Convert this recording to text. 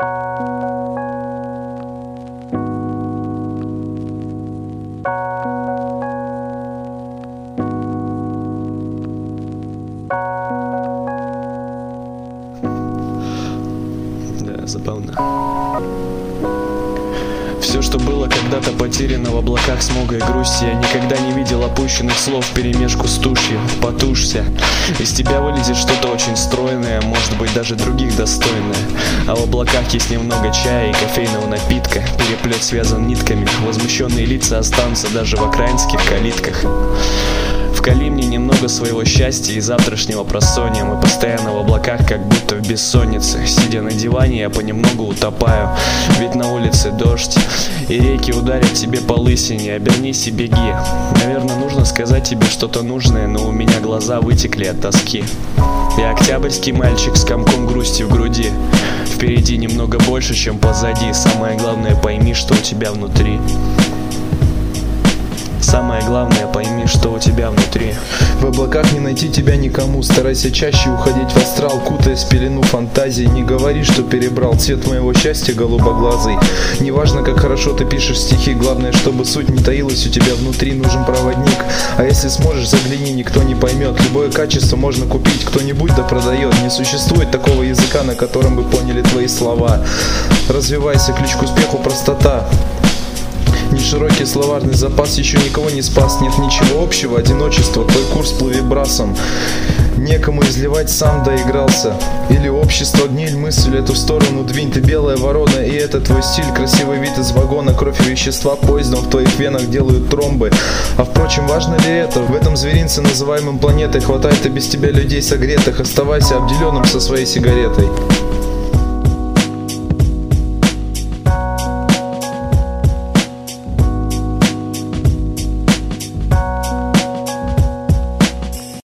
Да, забавно. Все, что было когда-то потеряно в облаках смога и грусти, я никогда не видел опущенных слов вперемешку с тушью. Потушься, из тебя вылезет что-то очень стройное, может быть даже других достойное. А в облаках есть немного чая и кофейного напитка, переплет связан нитками, возмущенные лица останутся даже в окраинских калитках. Вкали мне немного своего счастья и завтрашнего просонья. Мы постоянно в облаках, как будто в бессоннице. Сидя на диване, я понемногу утопаю, ведь на улице дождь, и реки ударят тебе по лысине. Обернись и беги. Наверное, нужно сказать тебе что-то нужное, но у меня глаза вытекли от тоски. Я октябрьский мальчик с комком грусти в груди. Впереди немного больше, чем позади. Самое главное, пойми, что у тебя внутри. Самое главное, пойми, что у тебя внутри. В облаках не найти тебя никому. Старайся чаще уходить в астрал, кутаясь в пелену фантазии. Не говори, что перебрал цвет моего счастья голубоглазый. Неважно, как хорошо ты пишешь стихи, главное, чтобы суть не таилась у тебя внутри. Нужен проводник, а если сможешь, загляни, никто не поймет. Любое качество можно купить, кто-нибудь да продает. Не существует такого языка, на котором бы поняли твои слова. Развивайся, ключ к успеху простота. Неширокий словарный запас еще никого не спас. Нет ничего общего, одиночество, твой курс плыви брасом. Некому изливать, сам доигрался. Или общество, гниль, мысль эту в сторону двинь. Ты белая ворона, и это твой стиль. Красивый вид из вагона, кровь и вещества поездом в твоих венах делают тромбы. А впрочем, важно ли это? В этом зверинце, называемом планетой, хватает и без тебя людей согретых. Оставайся обделенным со своей сигаретой.